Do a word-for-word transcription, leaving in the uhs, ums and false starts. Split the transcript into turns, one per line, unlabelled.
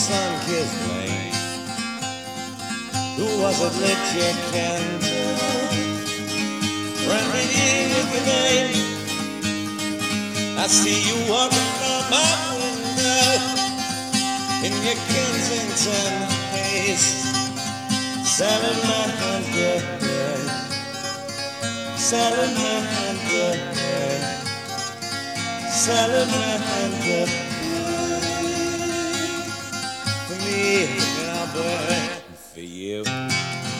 sun-kissed lane. Who was it lit your candle? Friendly you with your name. I see you walking from my window in your Kensington haze, selling my hand good, selling my hand good, selling my hand good. For me, cowboy, for you.